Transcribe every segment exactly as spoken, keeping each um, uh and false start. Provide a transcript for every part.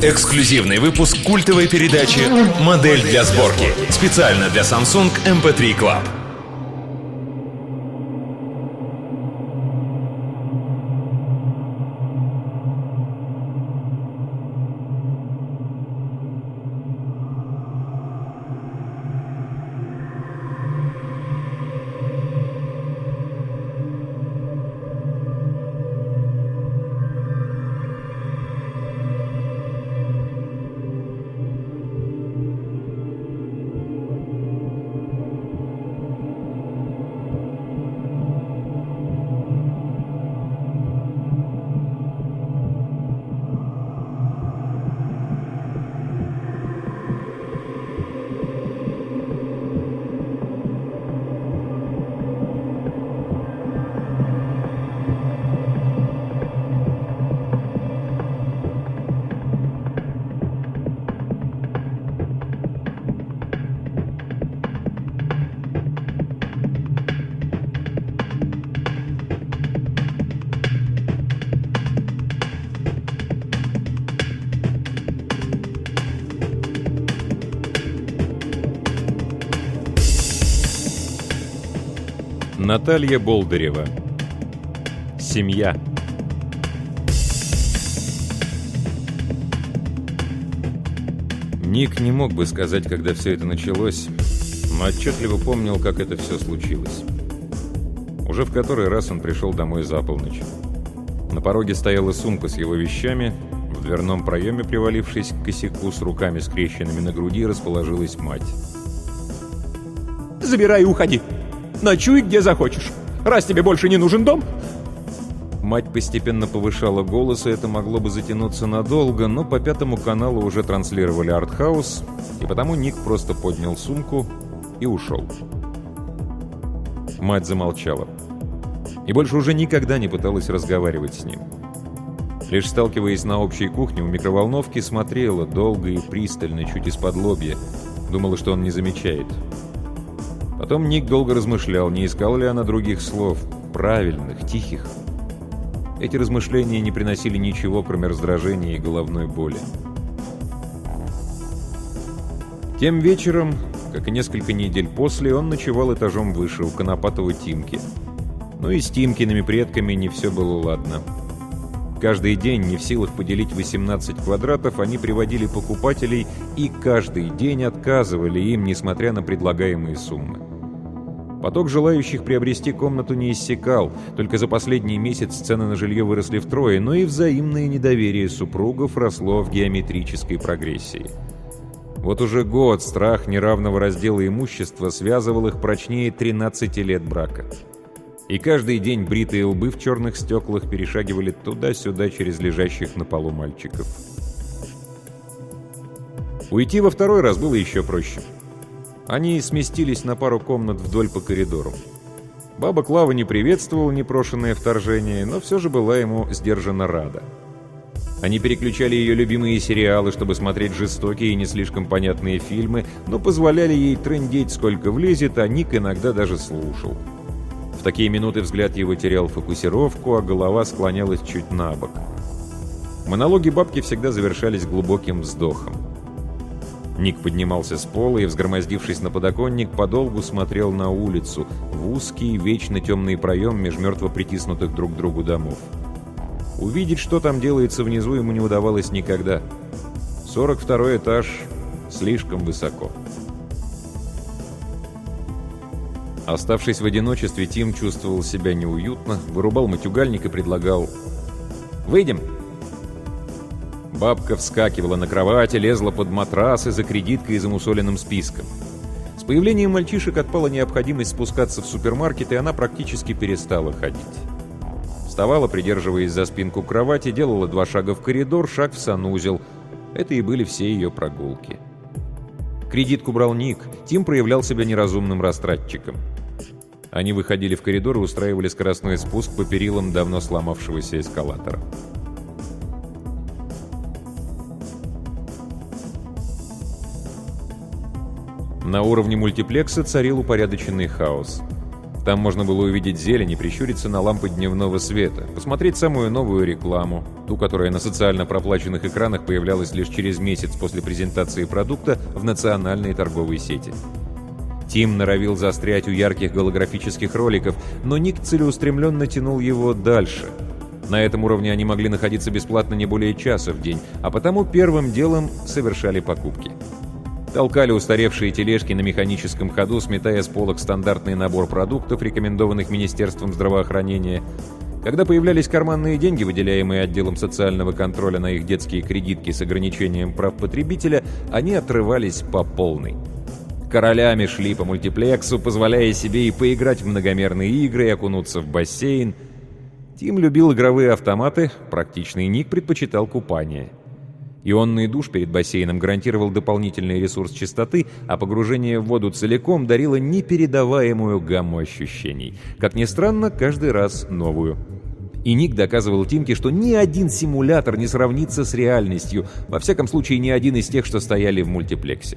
Эксклюзивный выпуск культовой передачи «Модель для сборки». Специально для Samsung эм пи три Club. Наталья Болдырева. Семья. Ник не мог бы сказать, когда все это началось, но отчетливо помнил, как это все случилось. Уже в который раз он пришел домой за полночь. На пороге стояла сумка с его вещами, в дверном проеме, привалившись к косяку с руками скрещенными на груди, расположилась мать. «Забирай и уходи! Ночуй где захочешь! Раз тебе больше не нужен дом!» Мать постепенно повышала голос, и это могло бы затянуться надолго, но по пятому каналу уже транслировали артхаус, и потому Ник просто поднял сумку и ушел. Мать замолчала. И больше уже никогда не пыталась разговаривать с ним. Лишь сталкиваясь на общей кухне у микроволновки, смотрела долго и пристально, чуть из-под лобья. Думала, что он не замечает. Потом Ник долго размышлял, не искала ли она других слов, правильных, тихих. Эти размышления не приносили ничего, кроме раздражения и головной боли. Тем вечером, как и несколько недель после, он ночевал этажом выше, у Конопатова Тимки. Но и с Тимкиными предками не все было ладно. Каждый день, не в силах поделить восемнадцать квадратов, они приводили покупателей и каждый день отказывали им, несмотря на предлагаемые суммы. Поток желающих приобрести комнату не иссякал, только за последний месяц цены на жилье выросли втрое, но и взаимное недоверие супругов росло в геометрической прогрессии. Вот уже год страх неравного раздела имущества связывал их прочнее тринадцати лет брака. И каждый день бритые лбы в черных стеклах перешагивали туда-сюда через лежащих на полу мальчиков. Уйти во второй раз было еще проще. Они сместились на пару комнат вдоль по коридору. Баба Клава не приветствовала непрошенное вторжение, но все же была ему сдержанно рада. Они переключали ее любимые сериалы, чтобы смотреть жестокие и не слишком понятные фильмы, но позволяли ей трындеть сколько влезет, а Ник иногда даже слушал. В такие минуты взгляд его терял фокусировку, а голова склонялась чуть на бок. Монологи бабки всегда завершались глубоким вздохом. Ник поднимался с пола и, взгромоздившись на подоконник, подолгу смотрел на улицу, в узкий, вечно темный проем меж мертво притиснутых друг к другу домов. Увидеть, что там делается внизу, ему не удавалось никогда. сорок второй этаж слишком высоко. Оставшись в одиночестве, Тим чувствовал себя неуютно, вырубал матюгальник и предлагал: «Выйдем». Бабка вскакивала на кровати, лезла под матрасы за кредиткой и замусоленным списком. С появлением мальчишек отпала необходимость спускаться в супермаркет, и она практически перестала ходить. Вставала, придерживаясь за спинку кровати, делала два шага в коридор, шаг в санузел. Это и были все ее прогулки. Кредитку брал Ник, Тим проявлял себя неразумным растратчиком. Они выходили в коридор и устраивали скоростной спуск по перилам давно сломавшегося эскалатора. На уровне мультиплекса царил упорядоченный хаос. Там можно было увидеть зелень и прищуриться на лампы дневного света, посмотреть самую новую рекламу, ту, которая на социально проплаченных экранах появлялась лишь через месяц после презентации продукта в национальной торговой сети. Тим норовил застрять у ярких голографических роликов, но Ник целеустремленно тянул его дальше. На этом уровне они могли находиться бесплатно не более часа в день, а потому первым делом совершали покупки. Толкали устаревшие тележки на механическом ходу, сметая с полок стандартный набор продуктов, рекомендованных Министерством здравоохранения. Когда появлялись карманные деньги, выделяемые отделом социального контроля на их детские кредитки с ограничением прав потребителя, они отрывались по полной. Королями шли по мультиплексу, позволяя себе и поиграть в многомерные игры, и окунуться в бассейн. Тим любил игровые автоматы, практичный Ник предпочитал купание. Ионный душ перед бассейном гарантировал дополнительный ресурс чистоты, а погружение в воду целиком дарило непередаваемую гамму ощущений. Как ни странно, каждый раз новую. И Ник доказывал Тимке, что ни один симулятор не сравнится с реальностью, во всяком случае ни один из тех, что стояли в мультиплексе.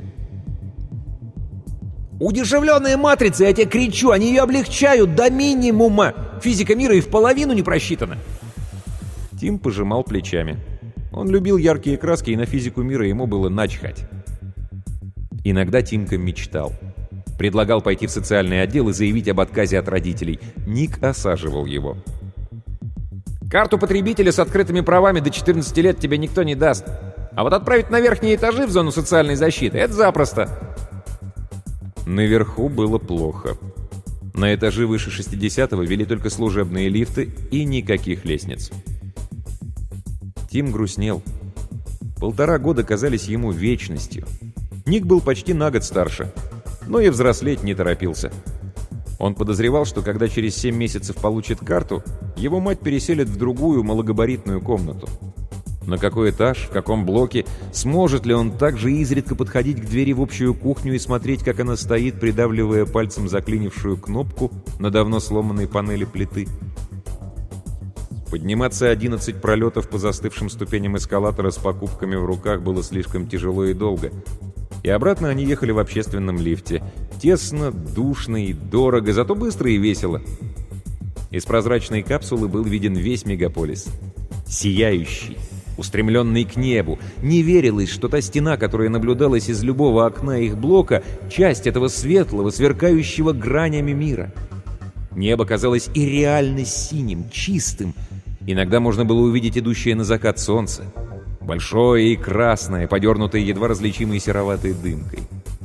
Удешевленная матрица, я тебе кричу, они ее облегчают до минимума. Физика мира и в половину не просчитана. Тим пожимал плечами. Он любил яркие краски, и на физику мира ему было начхать. Иногда Тимка мечтал. Предлагал пойти в социальный отдел и заявить об отказе от родителей. Ник осаживал его. Карту потребителя с открытыми правами до четырнадцати лет тебе никто не даст. А вот отправить на верхние этажи в зону социальной защиты — это запросто. Наверху было плохо. На этажи выше шестидесятого вели только служебные лифты и никаких лестниц. Тим грустнел. Полтора года казались ему вечностью. Ник был почти на год старше, но и взрослеть не торопился. Он подозревал, что когда через семь месяцев получит карту, его мать переселит в другую малогабаритную комнату. На какой этаж, в каком блоке, сможет ли он также изредка подходить к двери в общую кухню и смотреть, как она стоит, придавливая пальцем заклинившую кнопку на давно сломанной панели плиты. Подниматься одиннадцать пролетов по застывшим ступеням эскалатора с покупками в руках было слишком тяжело и долго. И обратно они ехали в общественном лифте. Тесно, душно и дорого, зато быстро и весело. Из прозрачной капсулы был виден весь мегаполис. Сияющий, устремленный к небу. Не верилось, что та стена, которая наблюдалась из любого окна их блока, часть этого светлого, сверкающего гранями мира. Небо казалось и реально синим, чистым. Иногда можно было увидеть идущее на закат солнце. Большое и красное, подернутое едва различимой сероватой дымкой.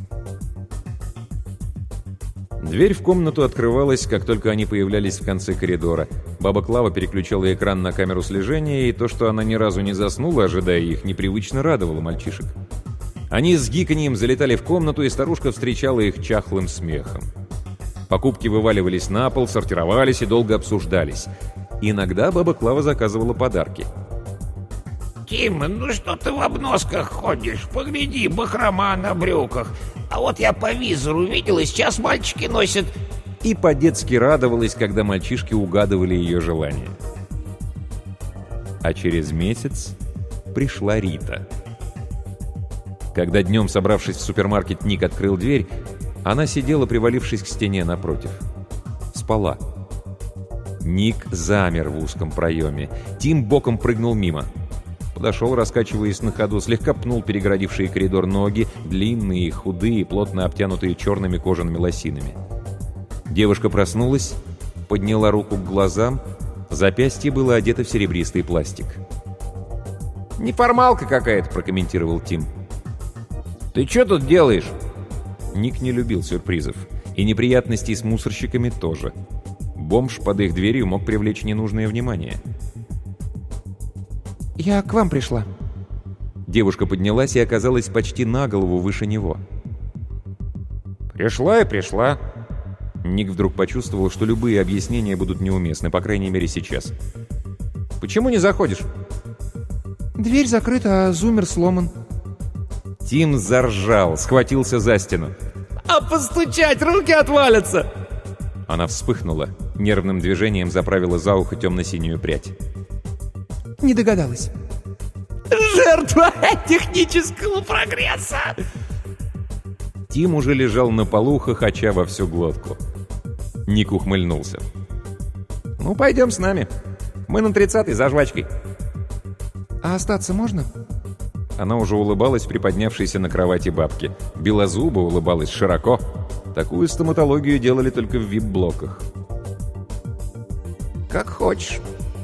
Дверь в комнату открывалась, как только они появлялись в конце коридора. Баба Клава переключала экран на камеру слежения, и то, что она ни разу не заснула, ожидая их, непривычно радовало мальчишек. Они с гиканьем залетали в комнату, и старушка встречала их чахлым смехом. Покупки вываливались на пол, сортировались и долго обсуждались. Иногда баба Клава заказывала подарки. «Тим, ну что ты в обносках ходишь? Погляди, бахрома на брюках. А вот я по визору видела, сейчас мальчики носят...» И по-детски радовалась, когда мальчишки угадывали ее желания. А через месяц пришла Рита. Когда днем, собравшись в супермаркет, Ник открыл дверь, она сидела, привалившись к стене напротив. Спала. Ник замер в узком проеме. Тим боком прыгнул мимо. Подошел, раскачиваясь на ходу, слегка пнул перегородившие коридор ноги, длинные, худые, плотно обтянутые черными кожаными лосинами. Девушка проснулась, подняла руку к глазам, запястье было одето в серебристый пластик. «Неформалка какая-то», — прокомментировал Тим. «Ты что тут делаешь?» Ник не любил сюрпризов. И неприятностей с мусорщиками тоже. Бомж под их дверью мог привлечь ненужное внимание. «Я к вам пришла». Девушка поднялась и оказалась почти на голову выше него. «Пришла и пришла». Ник вдруг почувствовал, что любые объяснения будут неуместны, по крайней мере сейчас. «Почему не заходишь?» «Дверь закрыта, а зумер сломан». Тим заржал, схватился за стену. «А постучать, руки отвалятся!» Она вспыхнула, нервным движением заправила за ухо темно-синюю прядь. «Не догадалась». «Жертва технического прогресса!» Тим уже лежал на полу, хохоча во всю глотку. Ник ухмыльнулся. «Ну, пойдем с нами. Мы на тридцатой за жвачкой». А остаться можно? Она уже улыбалась приподнявшейся на кровати бабке. Белозуба улыбалась широко. Такую стоматологию делали только в вип-блоках. Как хочешь.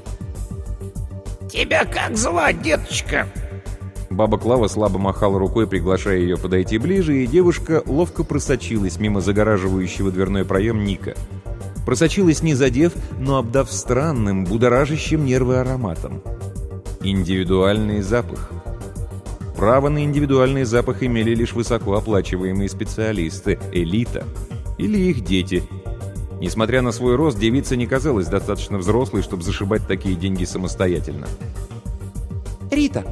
Тебя как звать, деточка? Баба Клава слабо махала рукой, приглашая ее подойти ближе, и девушка ловко просочилась мимо загораживающего дверной проем Ника. Просочилась не задев, но обдав странным, будоражащим нервы ароматом. Индивидуальный запах. Право на индивидуальный запах имели лишь высокооплачиваемые специалисты, элита или их дети. Несмотря на свой рост, девица не казалась достаточно взрослой, чтобы зашибать такие деньги самостоятельно. Рита.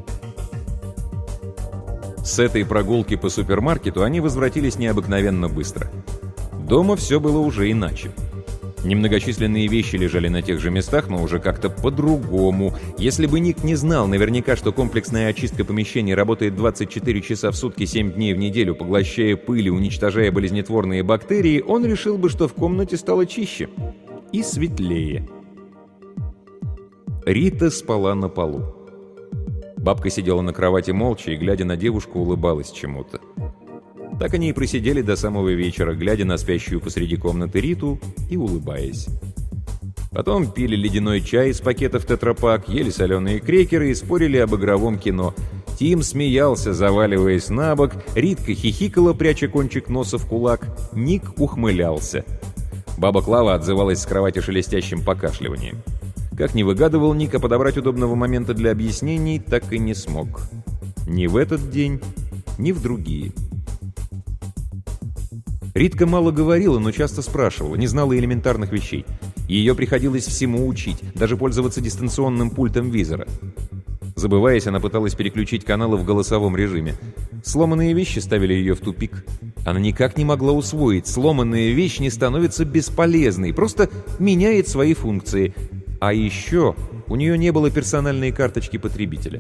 С этой прогулки по супермаркету они возвратились необыкновенно быстро. Дома все было уже иначе. Немногочисленные вещи лежали на тех же местах, но уже как-то по-другому. Если бы Ник не знал наверняка, что комплексная очистка помещений работает двадцать четыре часа в сутки, семь дней в неделю, поглощая пыль и уничтожая болезнетворные бактерии, он решил бы, что в комнате стало чище и светлее. Рита спала на полу. Бабка сидела на кровати молча и, глядя на девушку, улыбалась чему-то. Так они и просидели до самого вечера, глядя на спящую посреди комнаты Риту и улыбаясь. Потом пили ледяной чай из пакетов тетрапак, ели соленые крекеры и спорили об игровом кино. Тим смеялся, заваливаясь на бок, Ритка хихикала, пряча кончик носа в кулак, Ник ухмылялся. Баба Клава отзывалась с кровати шелестящим покашливанием. Как ни выгадывал Ник, а подобрать удобного момента для объяснений так и не смог. Ни в этот день, ни в другие. Ритка мало говорила, но часто спрашивала, не знала элементарных вещей. Ее приходилось всему учить, даже пользоваться дистанционным пультом визора. Забываясь, она пыталась переключить каналы в голосовом режиме. Сломанные вещи ставили ее в тупик. Она никак не могла усвоить, сломанная вещь не становится бесполезной, просто меняет свои функции. А еще у нее не было персональной карточки потребителя.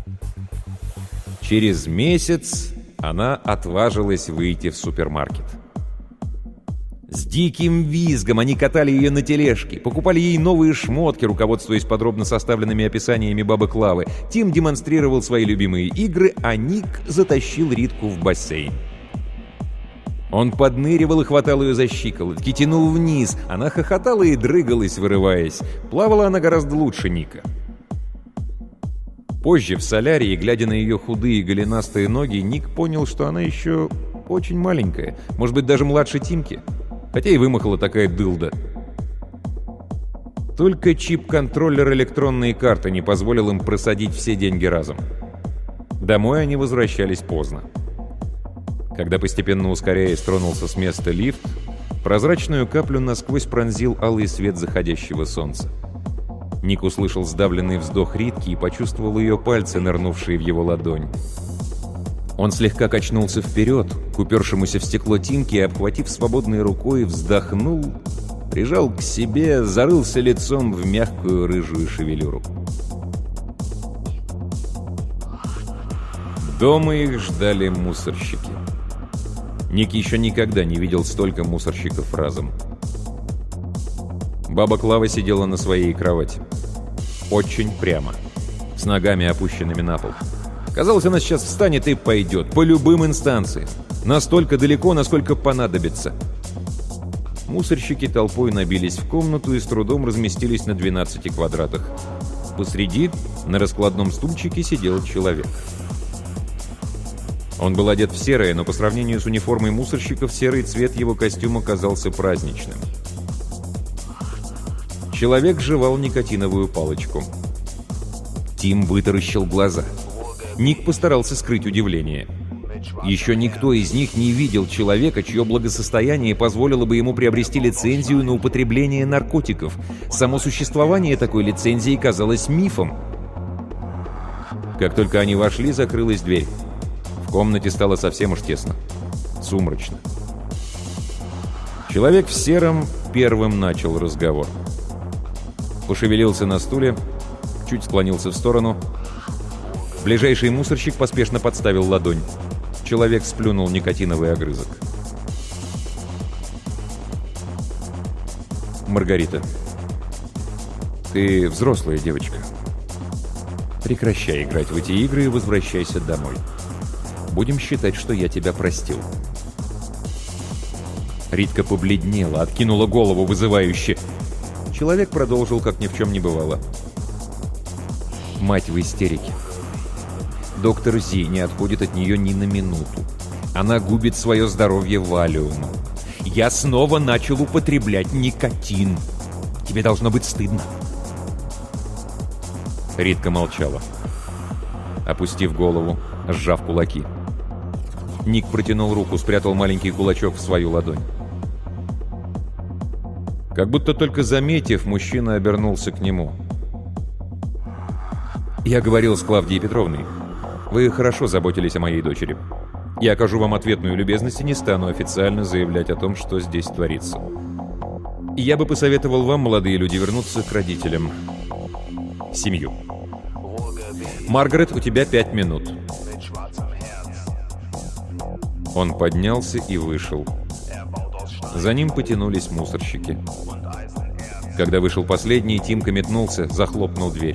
Через месяц она отважилась выйти в супермаркет. С диким визгом они катали ее на тележке, покупали ей новые шмотки, руководствуясь подробно составленными описаниями бабы Клавы. Тим демонстрировал свои любимые игры, а Ник затащил Ритку в бассейн. Он подныривал и хватал ее за щиколотки, тянул вниз. Она хохотала и дрыгалась, вырываясь. Плавала она гораздо лучше Ника. Позже, в солярии, глядя на ее худые голенастые ноги, Ник понял, что она еще очень маленькая, может быть, даже младше Тимки. Хотя и вымахала такая дылда. Только чип-контроллер электронной карты не позволил им просадить все деньги разом. Домой они возвращались поздно. Когда постепенно ускоряясь тронулся с места лифт, прозрачную каплю насквозь пронзил алый свет заходящего солнца. Ник услышал сдавленный вздох Ритки и почувствовал ее пальцы, нырнувшие в его ладонь. Он слегка качнулся вперед, к упершемуся в стекло Тимки, и, обхватив свободной рукой, вздохнул, прижал к себе, зарылся лицом в мягкую рыжую шевелюру. Дома их ждали мусорщики. Ник еще никогда не видел столько мусорщиков разом. Баба Клава сидела на своей кровати. Очень прямо, с ногами опущенными на пол. Казалось, она сейчас встанет и пойдет, по любым инстанциям. Настолько далеко, насколько понадобится. Мусорщики толпой набились в комнату и с трудом разместились на двенадцати квадратах. Посреди, на раскладном стульчике, сидел человек. Он был одет в серое, но по сравнению с униформой мусорщиков серый цвет его костюма казался праздничным. Человек жевал никотиновую палочку. Тим вытаращил глаза. Ник постарался скрыть удивление. Еще никто из них не видел человека, чье благосостояние позволило бы ему приобрести лицензию на употребление наркотиков. Само существование такой лицензии казалось мифом. Как только они вошли, закрылась дверь. В комнате стало совсем уж тесно. Сумрачно. Человек в сером первым начал разговор. Пошевелился на стуле, чуть склонился в сторону. Ближайший мусорщик поспешно подставил ладонь. Человек сплюнул никотиновый огрызок. Маргарита, ты взрослая девочка. Прекращай играть в эти игры и возвращайся домой. Будем считать, что я тебя простил. Ритка побледнела, откинула голову вызывающе. Человек продолжил, как ни в чем не бывало. Мать в истерике. Доктор Зи не отходит от нее ни на минуту. Она губит свое здоровье валиумом. Я снова начал употреблять никотин. Тебе должно быть стыдно. Ритка молчала, опустив голову, сжав кулаки. Ник протянул руку, спрятал маленький кулачок в свою ладонь. Как будто только заметив, мужчина обернулся к нему. «Я говорил с Клавдией Петровной. Вы хорошо заботились о моей дочери. Я окажу вам ответную любезность и не стану официально заявлять о том, что здесь творится. Я бы посоветовал вам, молодые люди, вернуться к родителям. В семью. Маргарет, у тебя пять минут». Он поднялся и вышел. За ним потянулись мусорщики. Когда вышел последний, Тимка метнулся, захлопнул дверь.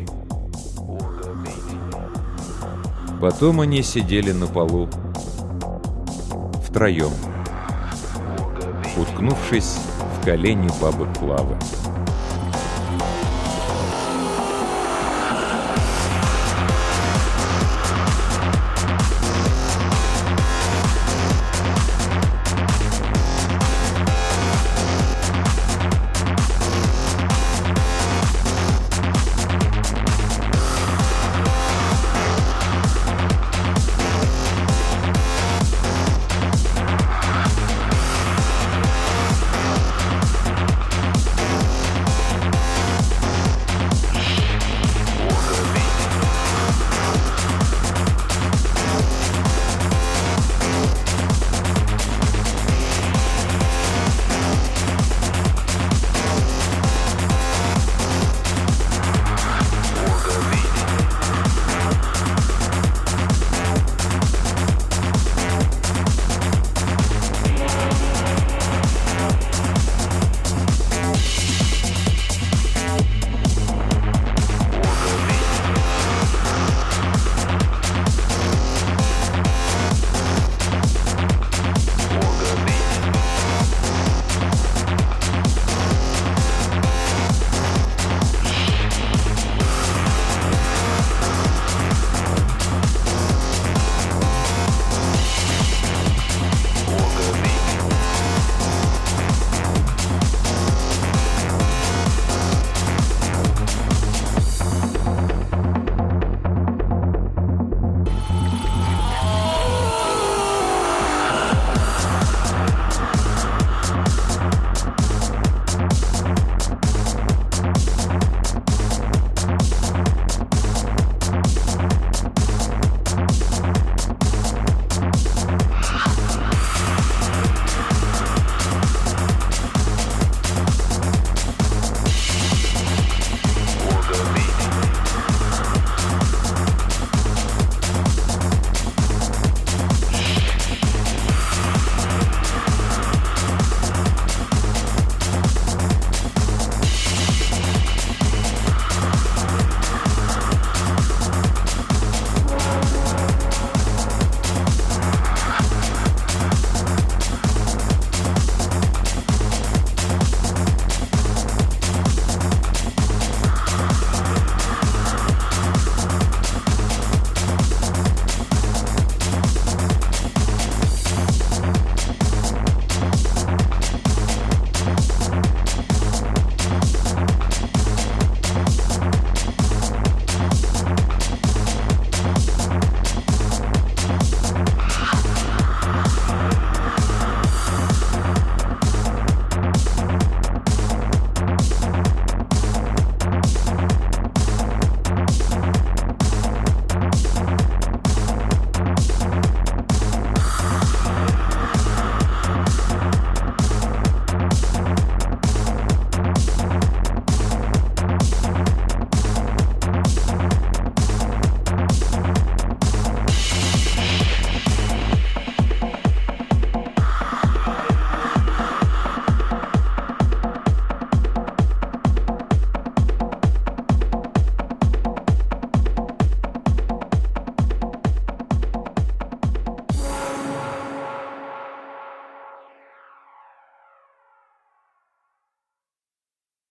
Потом они сидели на полу втроем, уткнувшись в колени бабы Клавы.